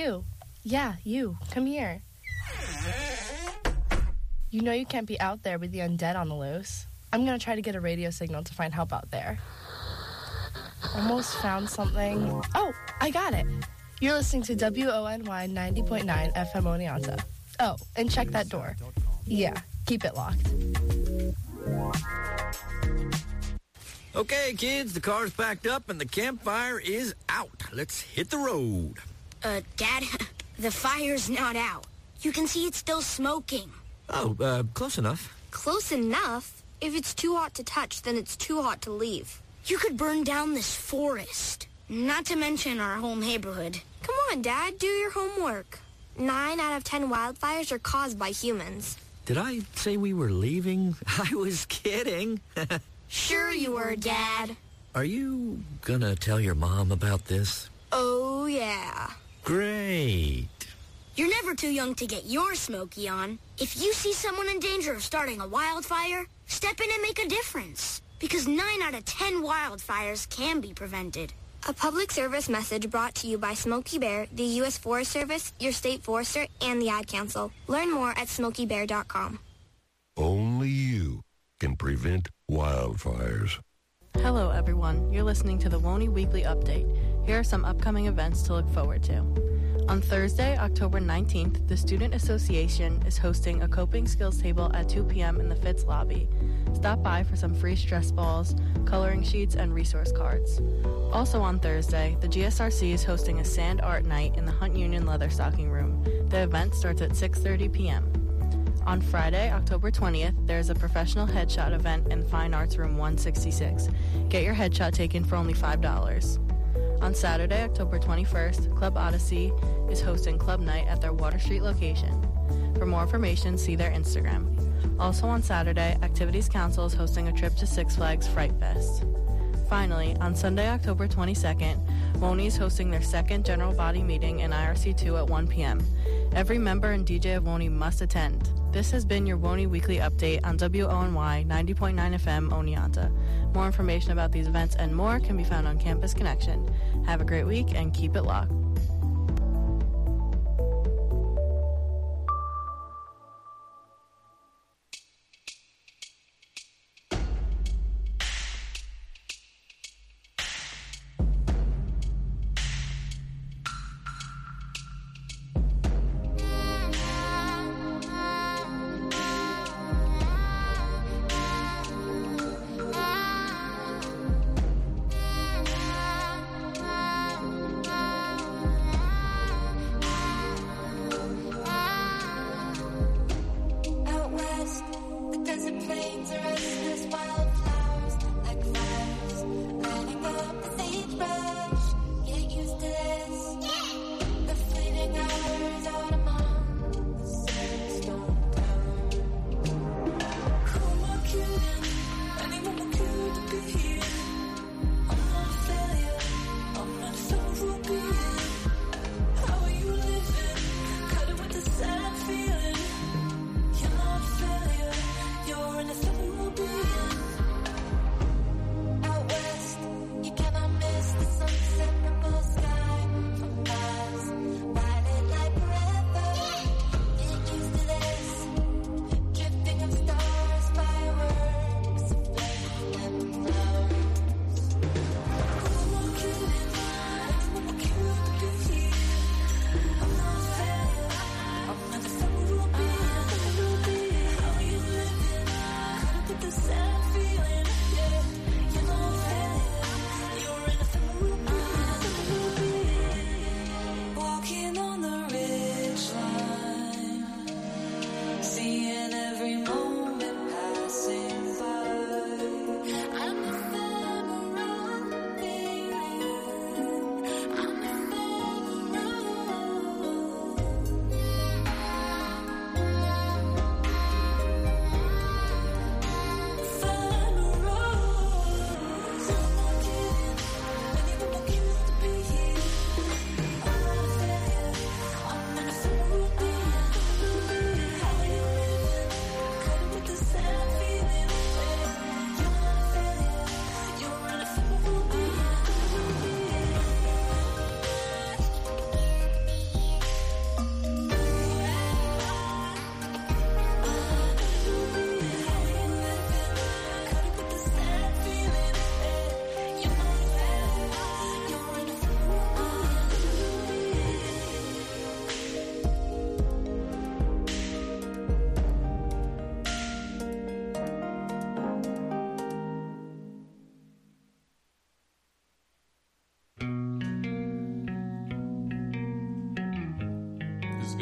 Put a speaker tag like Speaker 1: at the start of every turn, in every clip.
Speaker 1: you. Yeah, you. Come here. You know you can't be out there with the undead on the loose. I'm going to try to get a radio signal to find help out there. Almost found something. Oh, I got it. You're listening to WONY 90.9 FM Oneonta. Oh, and check that door. Yeah, keep it locked.
Speaker 2: Okay, kids, the car's packed up and the campfire is out. Let's hit the road.
Speaker 3: Dad, the fire's not out. You can see it's still smoking.
Speaker 2: Oh, close enough.
Speaker 3: Close enough? If it's too hot to touch, then it's too hot to leave. You could burn down this forest. Not to mention our whole neighborhood. Come on, Dad, do your homework. 9 out of 10 wildfires are caused by humans.
Speaker 2: Did I say we were leaving? I was kidding.
Speaker 3: Sure you were, Dad.
Speaker 2: Are you gonna tell your mom about this?
Speaker 3: Oh, yeah.
Speaker 2: Great.
Speaker 3: You're never too young to get your smoky on. If you see someone in danger of starting a wildfire, step in and make a difference. Because 9 out of 10 wildfires can be prevented. A public service message brought to you by Smokey Bear, the U.S. Forest Service, your state forester, and the Ad Council. Learn more at smokeybear.com.
Speaker 4: Only you can prevent wildfires.
Speaker 5: Hello, everyone. You're listening to the WONY Weekly Update. Here are some upcoming events to look forward to. On Thursday, October 19th, the Student Association is hosting a coping skills table at 2 p.m. in the Fitz lobby. Stop by for some free stress balls, coloring sheets, and resource cards. Also on Thursday, the GSRC is hosting a sand art night in the Hunt Union Leatherstocking Room. The event starts at 6:30 p.m. On Friday, October 20th, there's a professional headshot event in Fine Arts Room 166. Get your headshot taken for only $5. On Saturday, October 21st, Club Odyssey is hosting Club Night at their Water Street location. For more information, see their Instagram. Also on Saturday, Activities Council is hosting a trip to Six Flags Fright Fest. Finally, on Sunday, October 22nd, WONY is hosting their second general body meeting in IRC2 at 1 p.m. Every member and DJ of WONY must attend. This has been your WONY Weekly Update on WONY 90.9 FM Oneonta. More information about these events and more can be found on Campus Connection. Have a great week and keep it locked.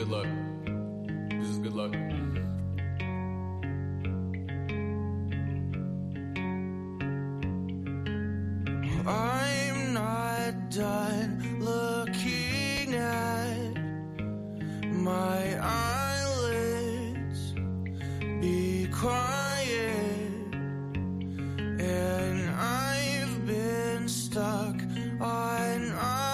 Speaker 6: good luck. This is good luck.
Speaker 7: I'm not done looking at my eyelids. Be quiet. And I've been stuck on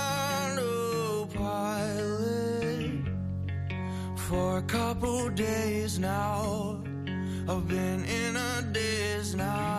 Speaker 7: autopilot for a couple days now. I've been in a daze now.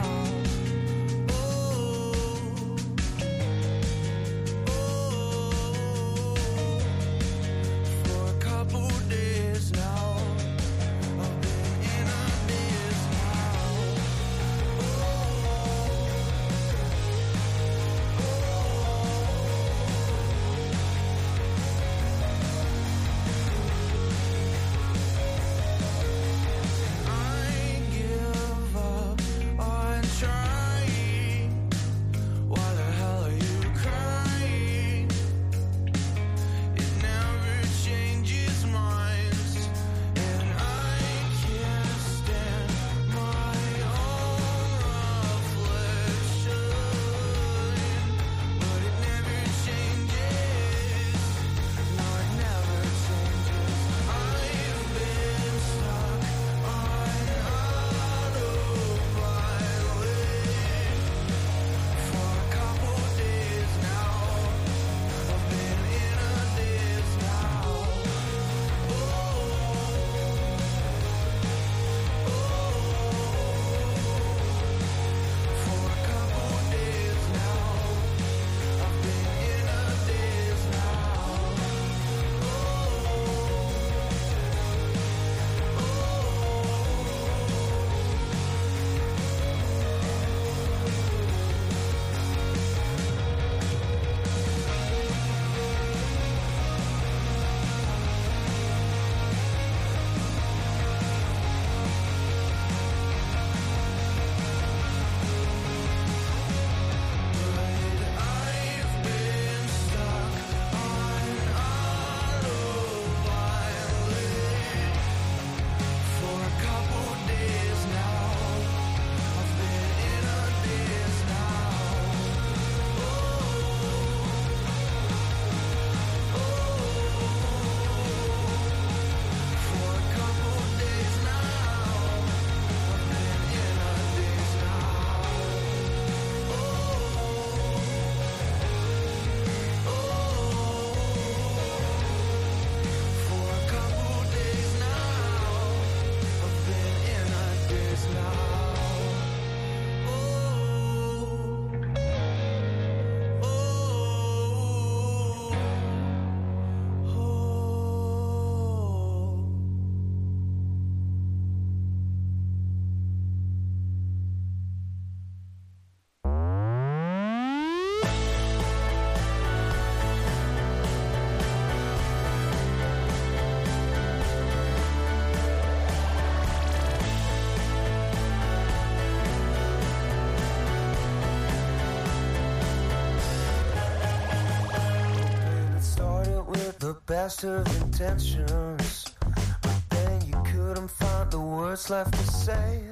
Speaker 7: Best of intentions, but then you couldn't find the words left to say.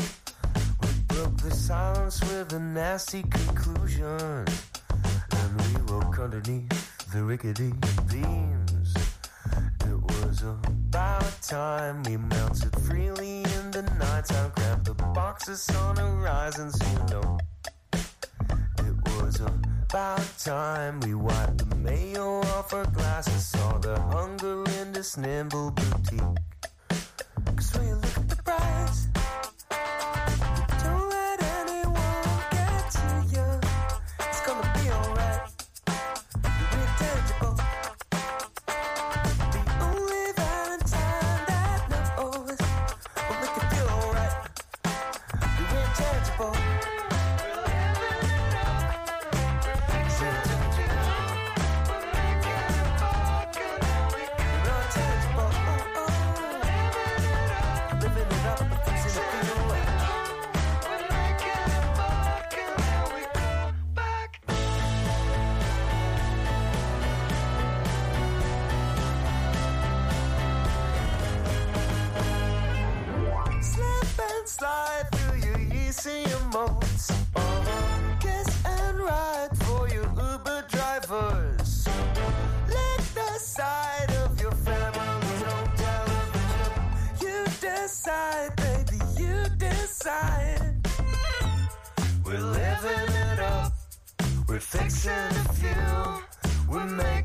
Speaker 7: We broke the silence with a nasty conclusion, and we woke underneath the rickety beams. It was about time we melted freely in the nighttime, grabbed the boxes on horizons, you know. It was about time we wiped the mayo off our glasses, saw the hunger in this nimble boutique. 'Cause when you look at the price, don't let anyone get to you. It's gonna be alright. You're intangible. The only Valentine that knows will make you feel alright. You're intangible. Living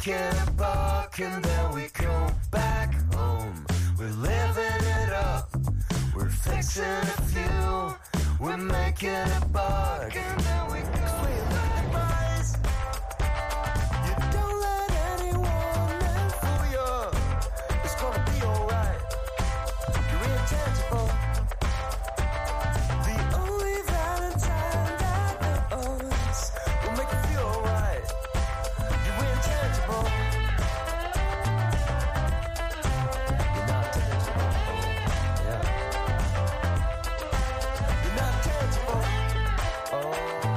Speaker 7: making a buck and then we go back home. We're living it up, we're fixing a few. We're making a buck and then we go. We look at boys. You don't let anyone in fool you. It's gonna be alright. You're intangible. The only Valentine that knows will make you feel alright. You're intangible. You're not tangible. Yeah. You're not tangible. Oh.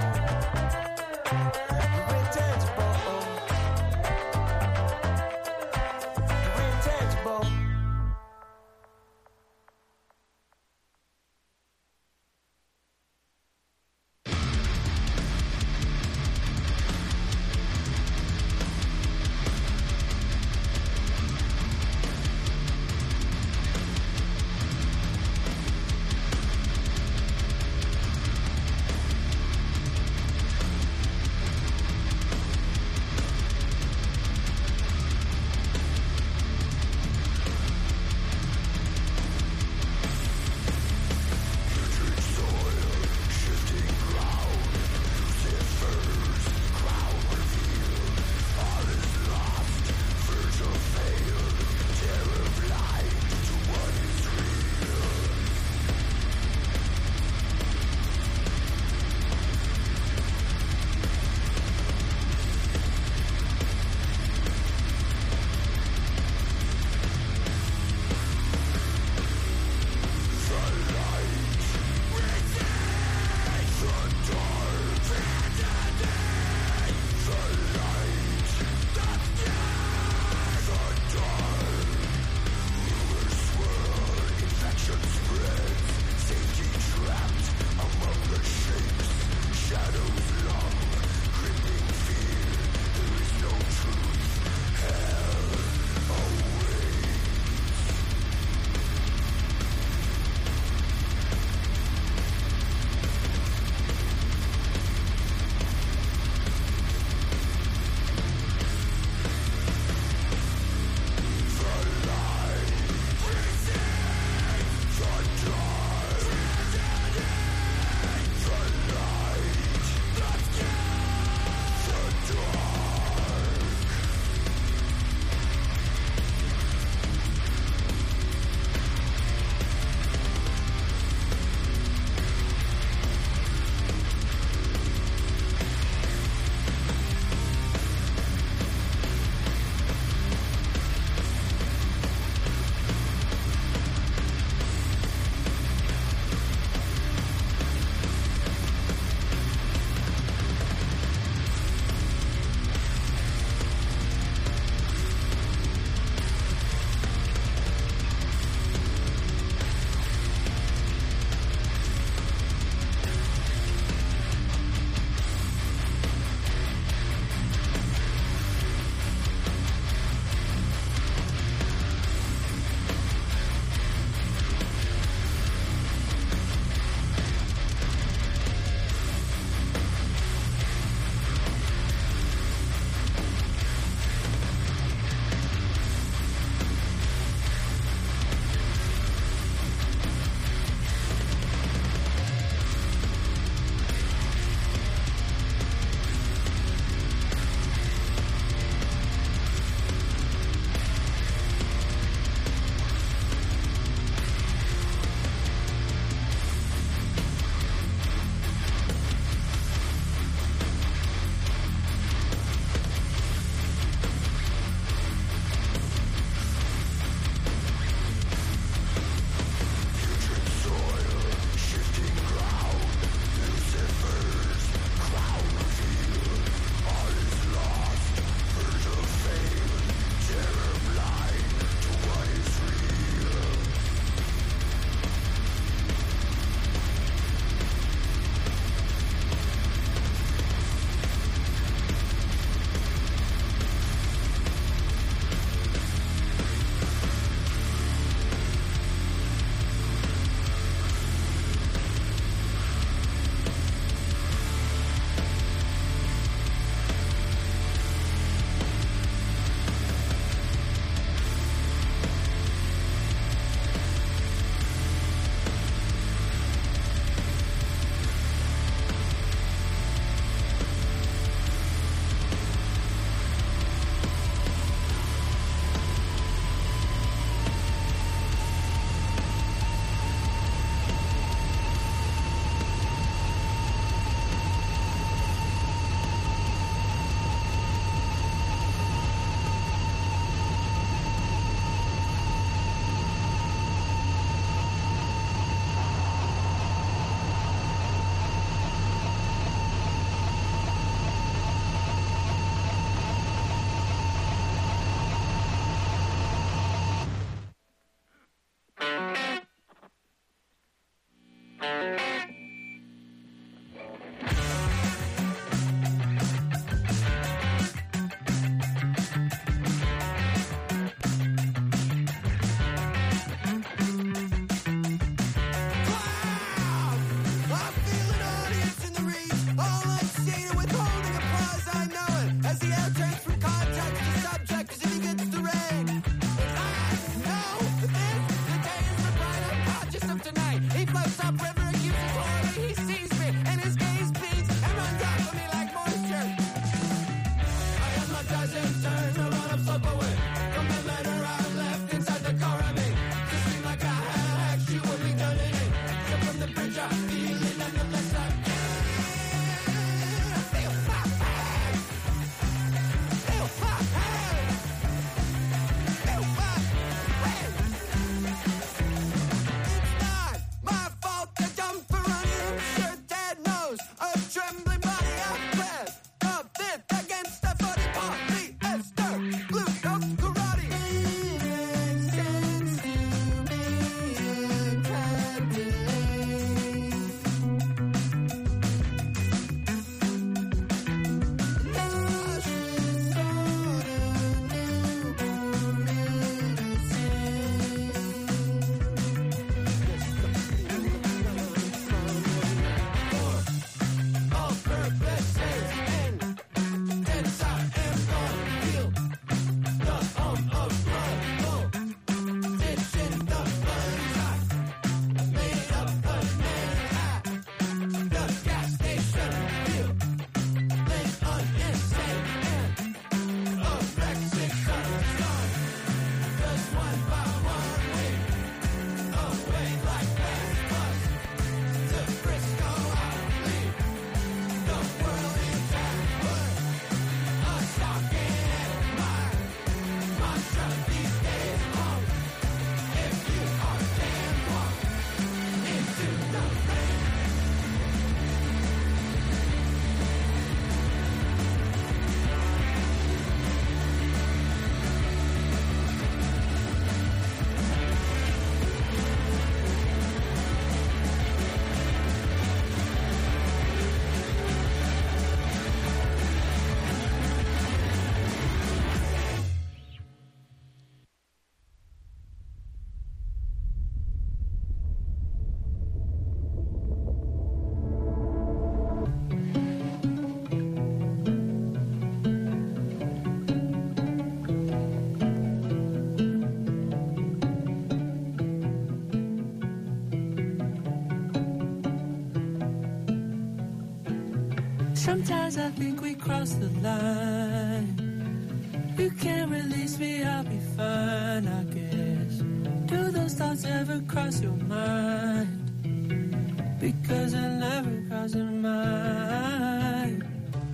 Speaker 7: Sometimes I think we crossed the line. You can't release me, I'll be fine, I guess. Do those thoughts ever cross your mind? Because I never cross your mind.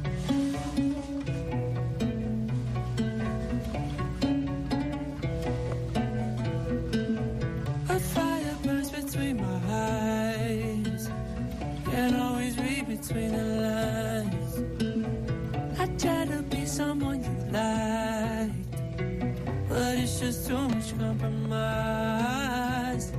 Speaker 7: A fire burns between my eyes. Can't always read between the lines. I try to be someone you like, but it's just too much compromise.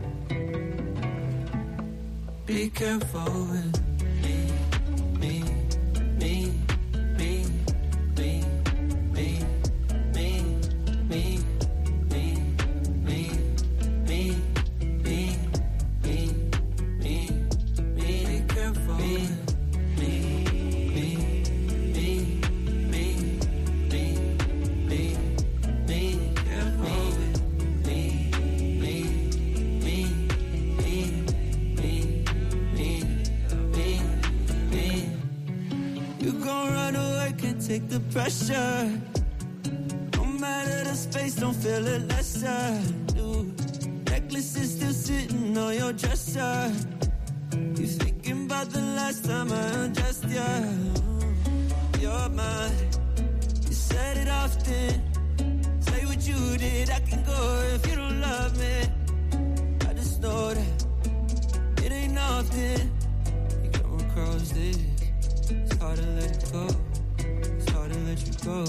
Speaker 7: Be careful with me, me, me, me, me, me, me, me, me, me, me, me, me, me, me. Be careful with me, me, me, me, me, me, me. Careful with me, me, me, me, me. You gon' run away, can't take the pressure. No matter the space, don't feel it lesser. Dude, necklace is still sitting on your dresser. You thinking about the last time I undressed you. You're mine, you said it often. Say what you did, I can go if you don't love me. I just know that it ain't often you come across this. It's hard to let it go. It's hard to let you go.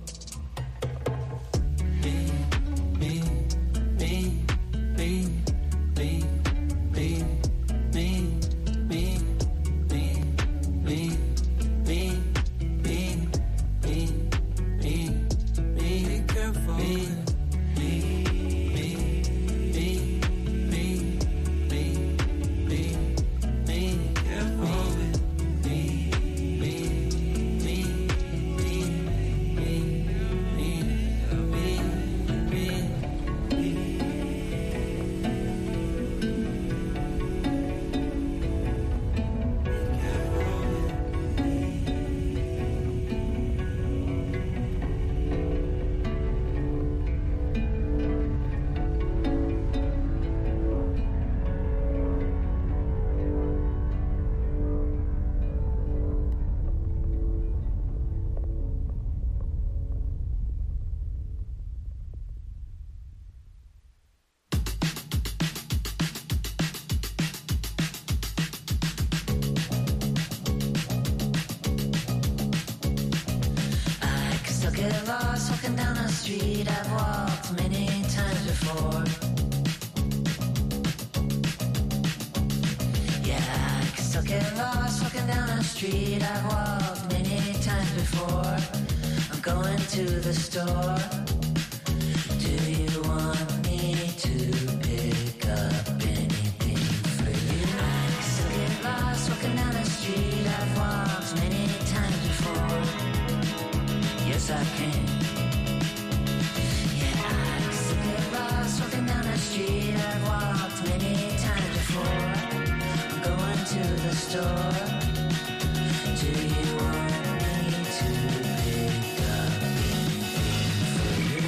Speaker 7: Me, me, me, me, me, me, me, me, me, me, me, me, me, me, me. Be careful. Me, me, me, me, me, me, me, me. Careful with me, me, me, me, me, me, me, me.
Speaker 8: I can still get lost walking down the street I've walked many times before. Yeah, I can still get lost walking down the street I've walked many times before. I'm going to the store. Do you want me to pick up anything for you? I can still get lost walking down the street I've walked many times before. Yes, I can. Yeah, I can still get lost walking down the street I've walked many times before. I'm going to the store. Do you want me to pick up anything for you?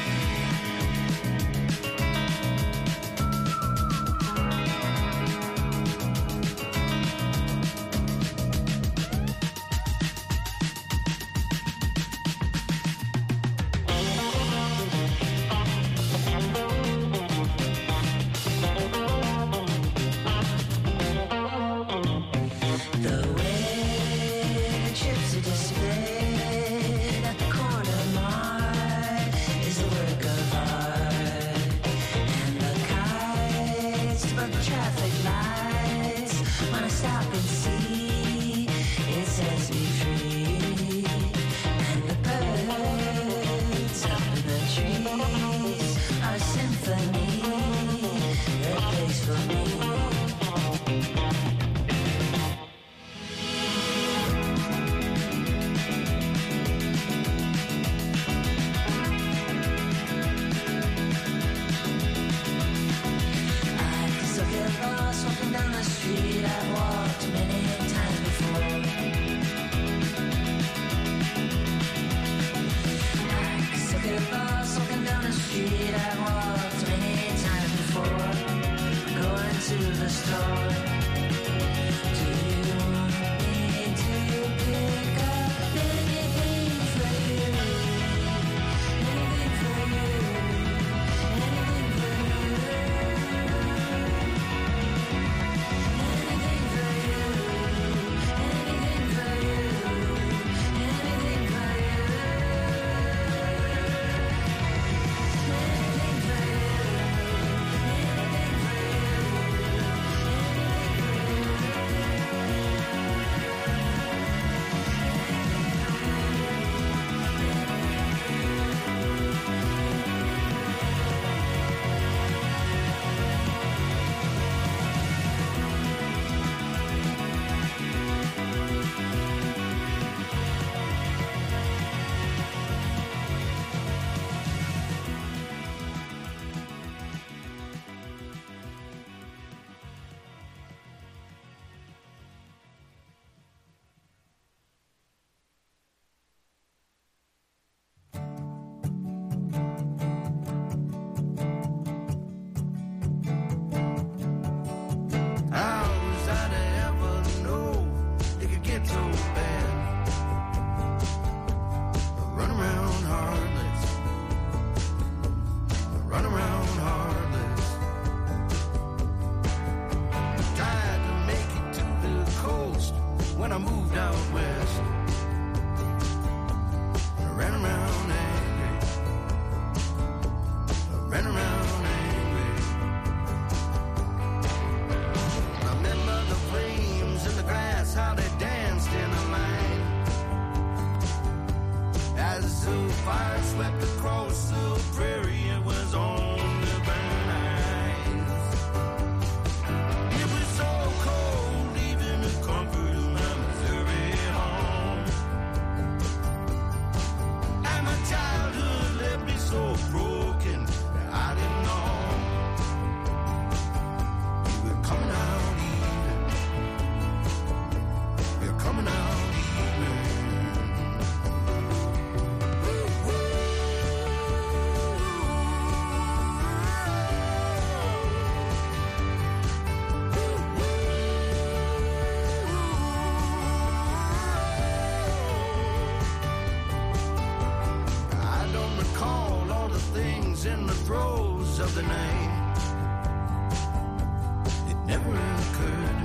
Speaker 8: The way the chips are displayed at the corner mart is a work of art. And the kites above the traffic lights, when I stop and see, it sets me free. And the birds up in the trees are a symphony that plays for me. I can still get lost walking down the street I've walked many
Speaker 7: of the night. It never occurred to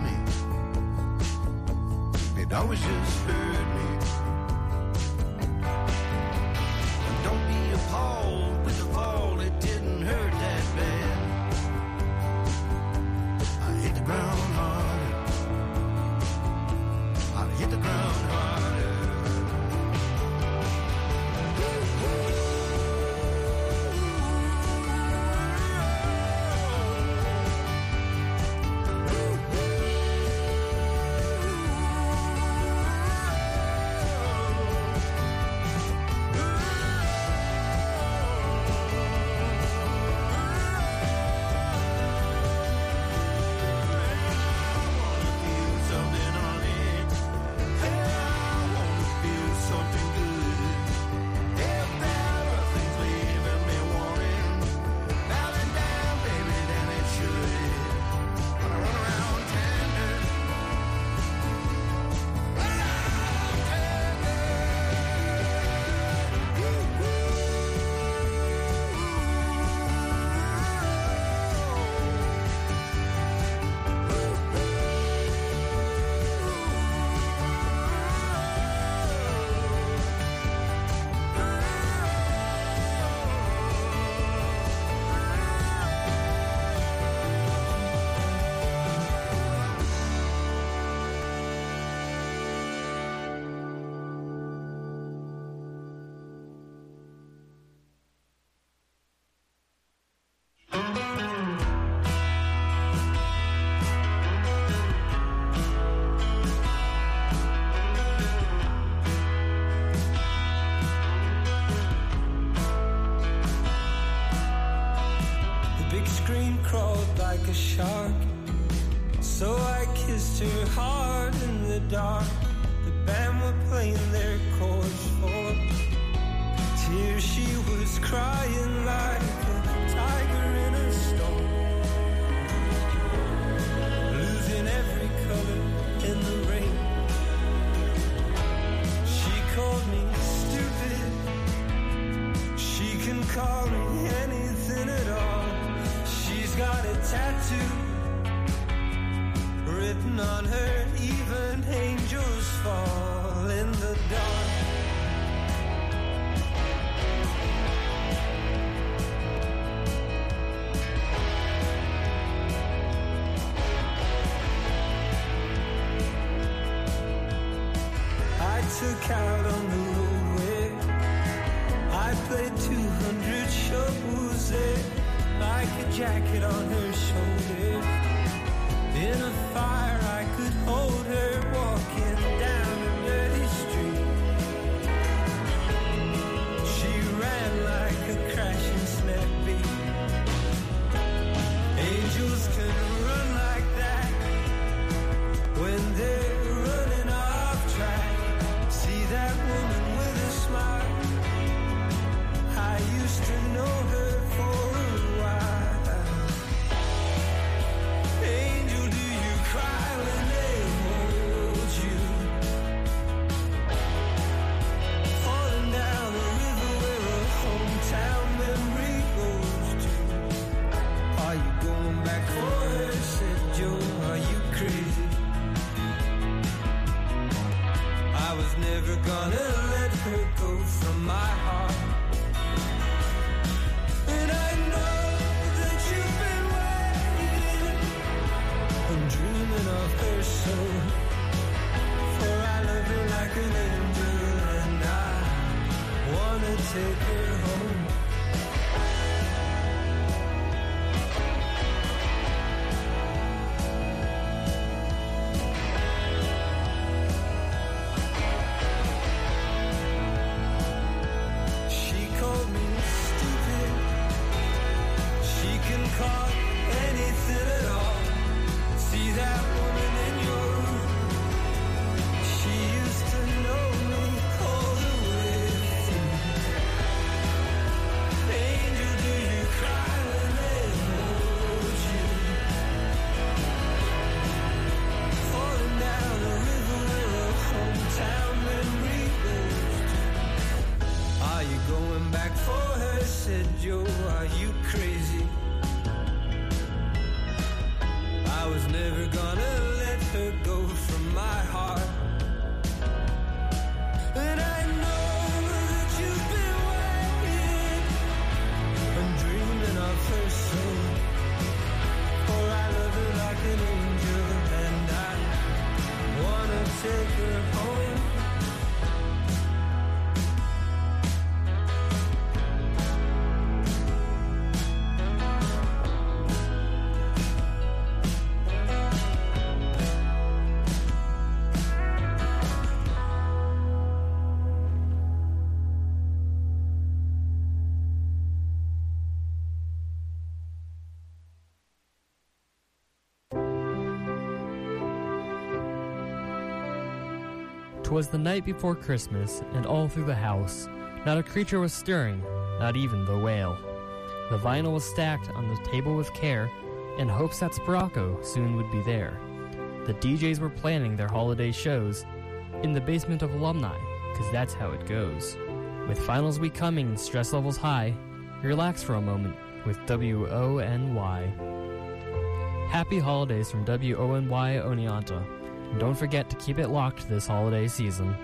Speaker 7: me. It always just hurt me. Don't be appalled with the fall, it didn't hurt that bad. I hit the ground harder. I hit the ground harder. Like a shark, so I kissed her hard in the dark. The band were playing their chords for tears. She was crying like a tiger in a storm, losing every color in the rain. She called me stupid. She can call me anything at all. She's got a tattoo written on her, even angels fall in the dark. I took out on the roadway. I played 200 shows there. Like a jacket on her shoulder. In a fire I could hold her, walking down a dirty street. She ran like a crashing snap beat. Angels can run like that when they're running off track. See that woman with a smile, I used to know her for Angel, do you cry when they hold
Speaker 9: 'Twas the night before Christmas, and all through the house, not a creature was stirring, not even the whale. The vinyl was stacked on the table with care, in hopes that Sporacco soon would be there. The DJs were planning their holiday shows in the basement of alumni, 'cause that's how it goes. With finals week coming and stress levels high, relax for a moment with WONY. Happy holidays from WONY Oneonta, and don't forget to keep it locked this holiday season.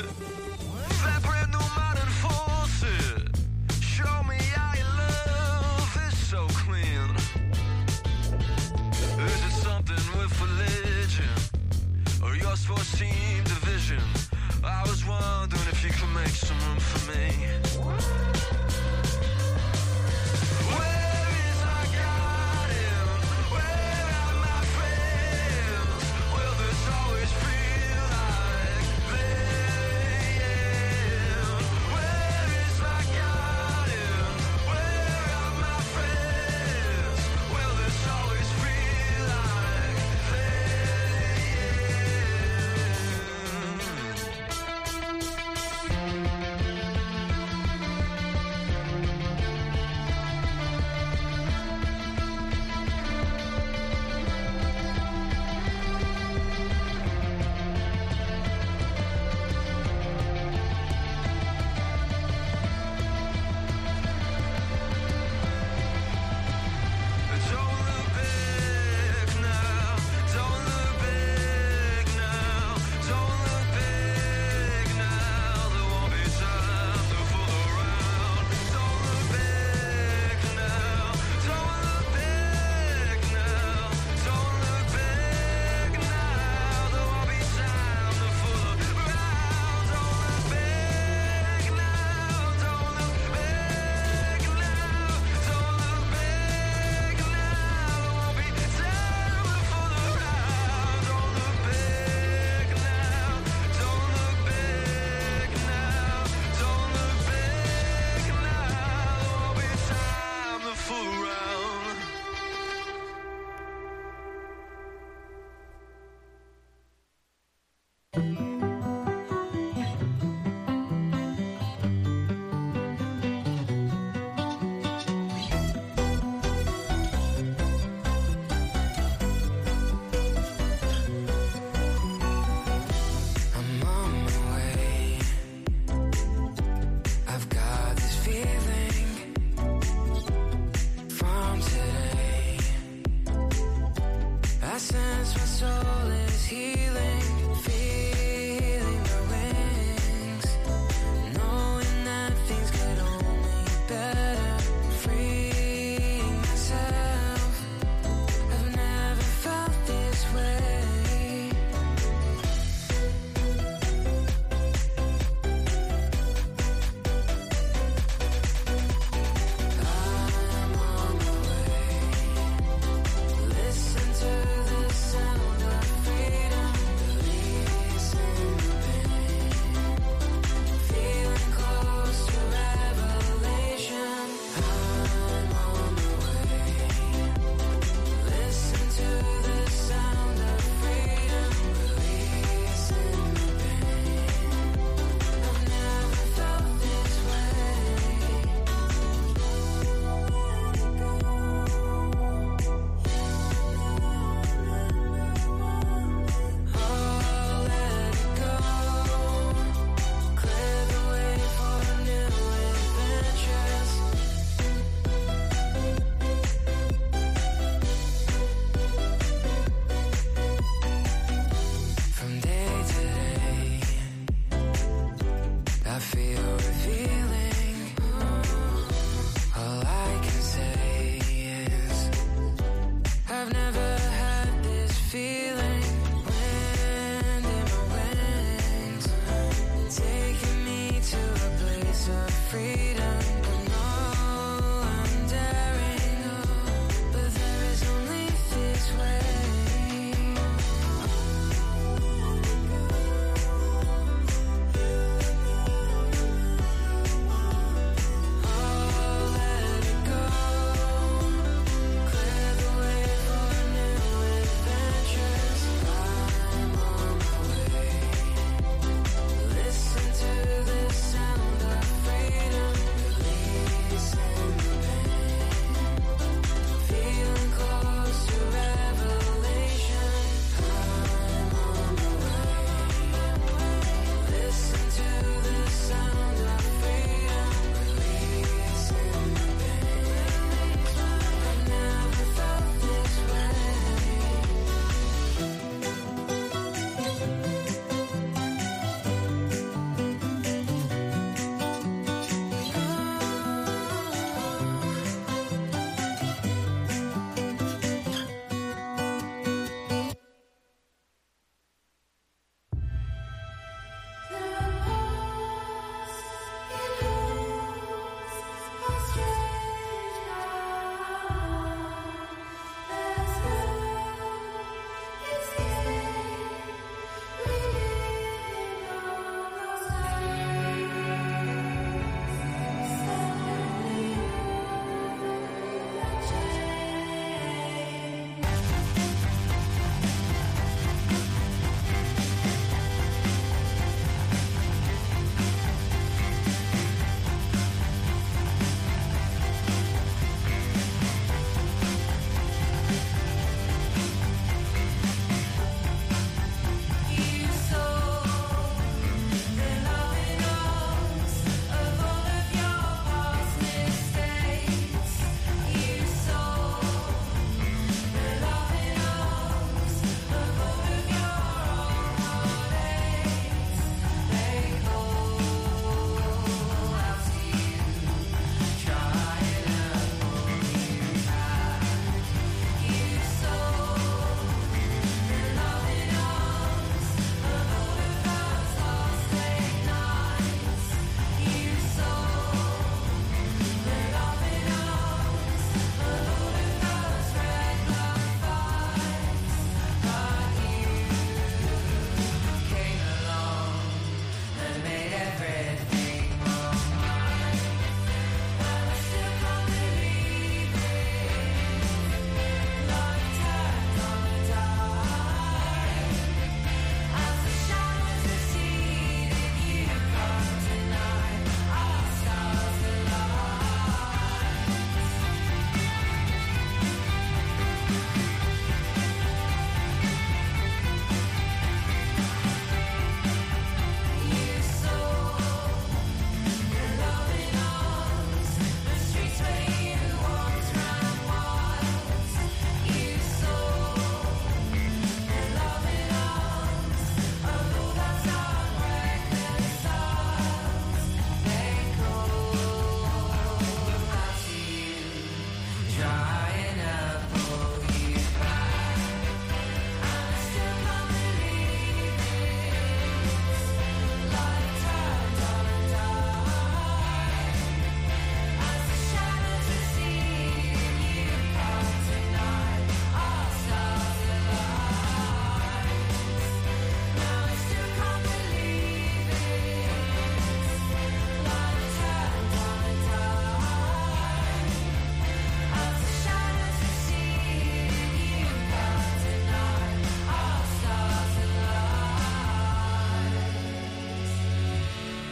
Speaker 7: it. That brand new modern faucet. Show me how your love is so clean. Is it something with religion? Or your sports team division? I was wondering if you could make some room for me. Where is my garden? Where are my friends? Will this always feel like then? Where is my garden? Where are my friends? Will this always feel like then?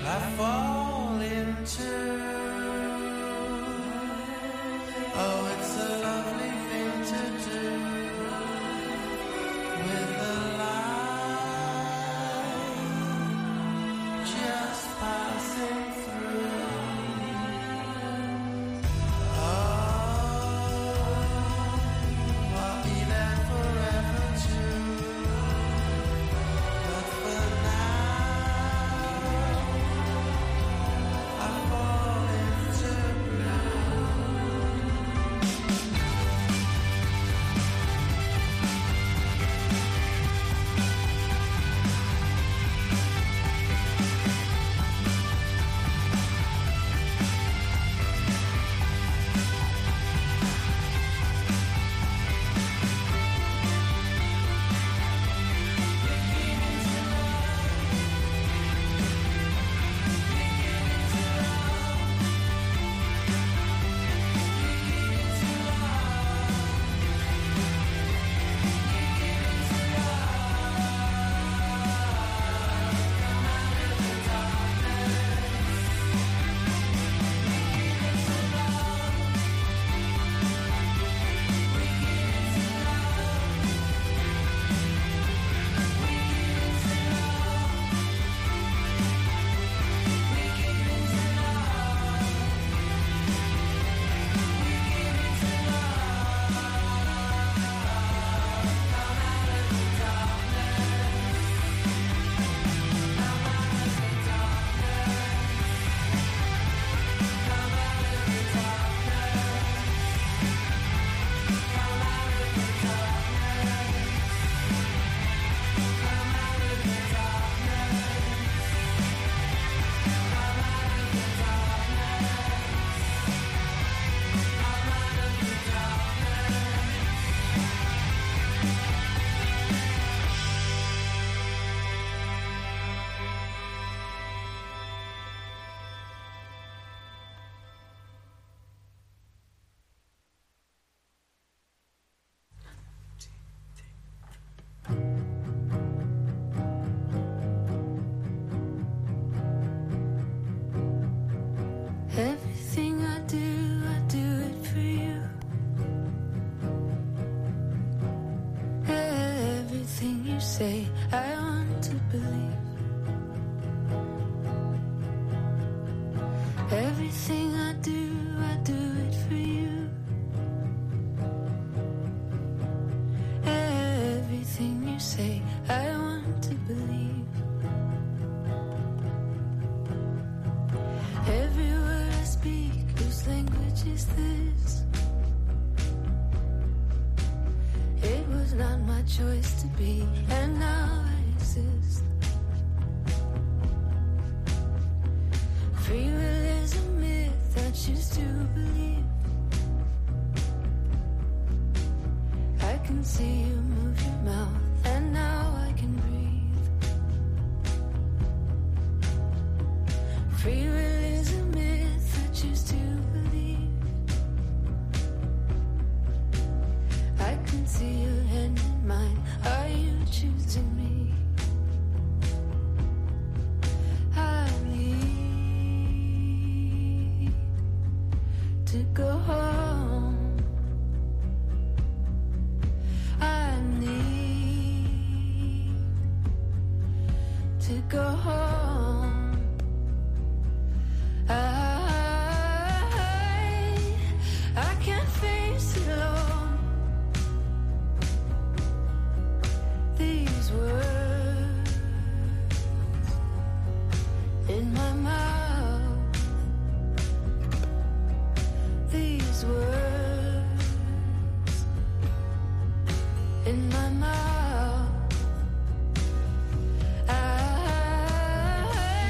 Speaker 7: I fall into. Oh, it's a lovely thing to do with the light just passing through. I'll be there forever too. But for now, I fall into
Speaker 8: everything I do it for you. Everything you say, I want to believe. Everything I do it for you. Everything you say, I want to believe. Every word I speak, whose language is this? It was not my choice to be, and now I exist. Free will is a myth I choose to believe. I can see you move your mouth, and now I can breathe. Free will is a myth I choose to believe. I can see your hand in mine. Are you choosing me? I need to go home. I need to go home. I can't face it alone. These words in my mouth. These words in my mouth. I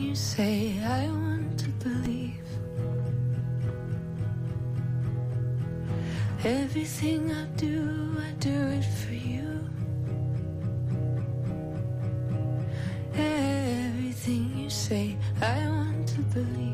Speaker 8: you say, I want to believe. Everything I do it for you. Everything you say, I want to believe.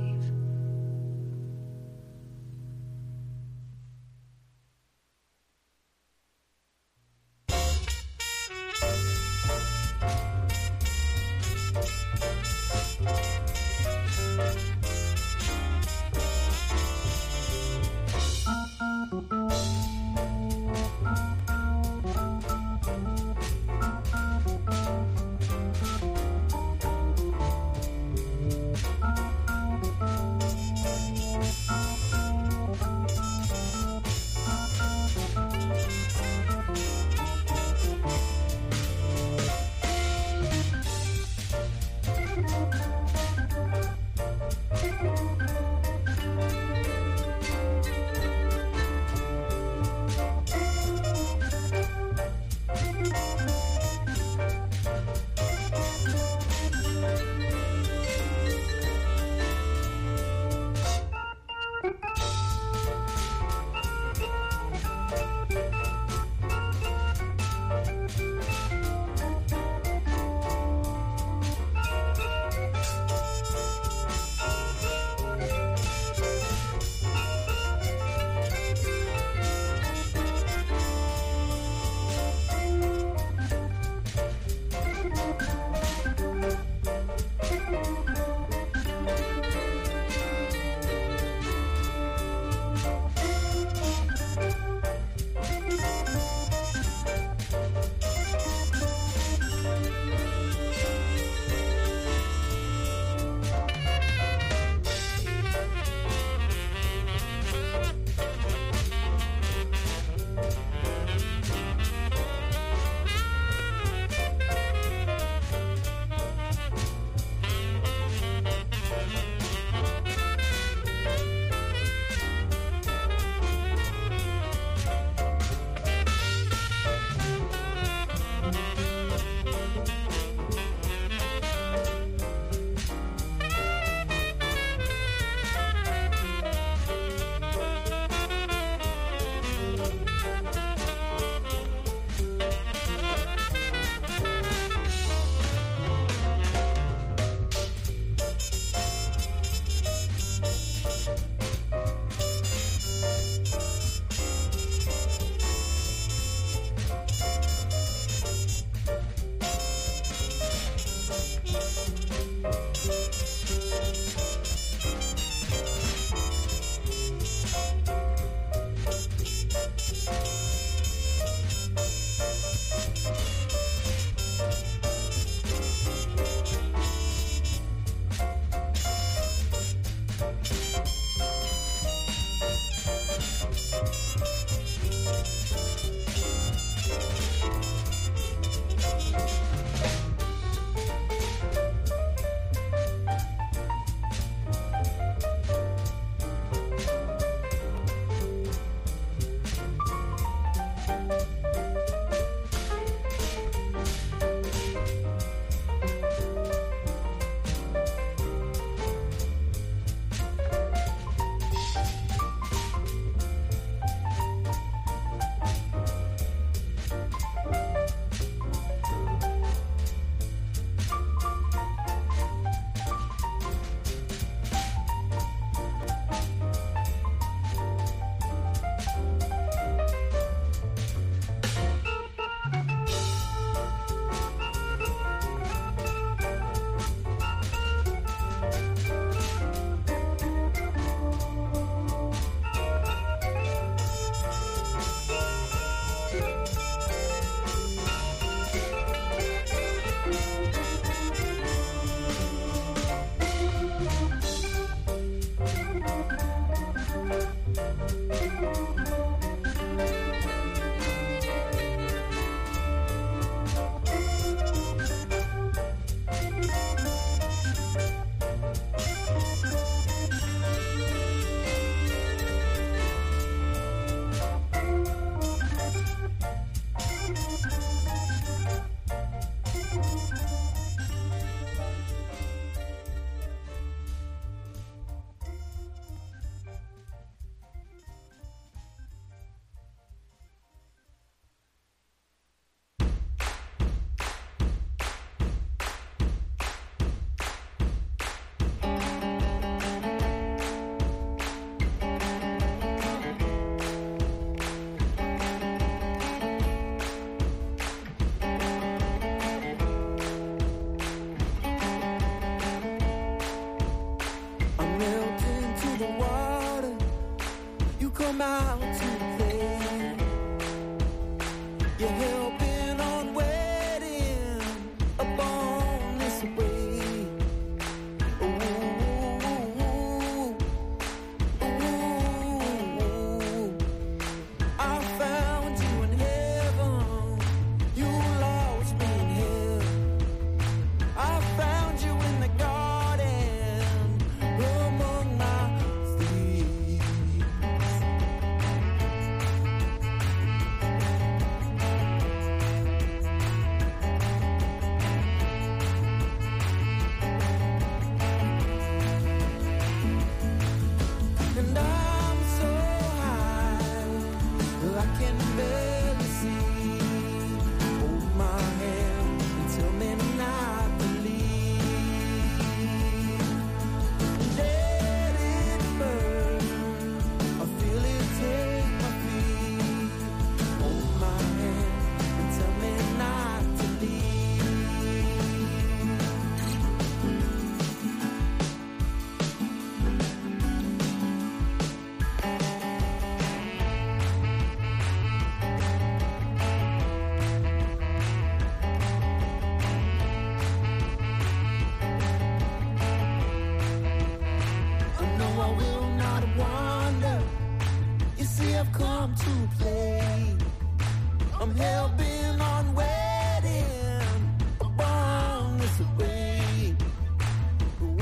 Speaker 7: time to play. I'm hell-bent on wedding upon this way. Ooh,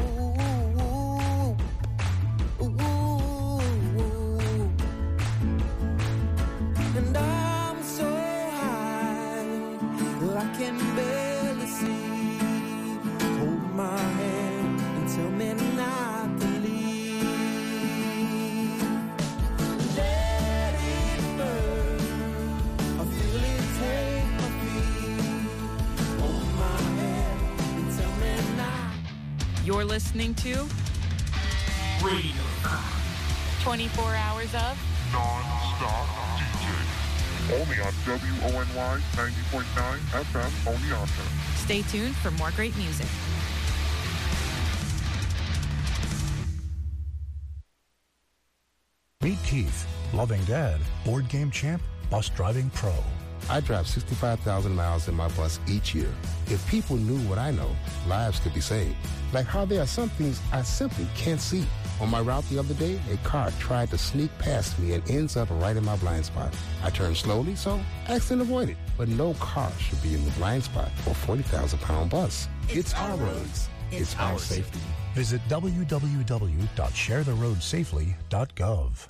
Speaker 7: ooh, ooh. And I'm so high I can barely see. Hold my hand and tell me not to leave. Let it burn. I feel it take my feet. Hold my hand and tell me not.
Speaker 10: You're listening to
Speaker 11: Radio
Speaker 10: 24 hours of
Speaker 11: non-stop DJ. Only on WONY 90.9 FM Oneonta.
Speaker 10: Stay tuned for more great music.
Speaker 12: Meet Keith, loving dad, board game champ, bus driving pro.
Speaker 13: I drive 65,000 miles in my bus each year. If people knew what I know, lives could be saved. Like how there are some things I simply can't see. On my route the other day, a car tried to sneak past me and ends up right in my blind spot. I turned slowly, so accident avoided. But no car should be in the blind spot for a 40,000-pound bus. It's our roads. It's our safety.
Speaker 12: Visit www.sharetheroadsafely.gov.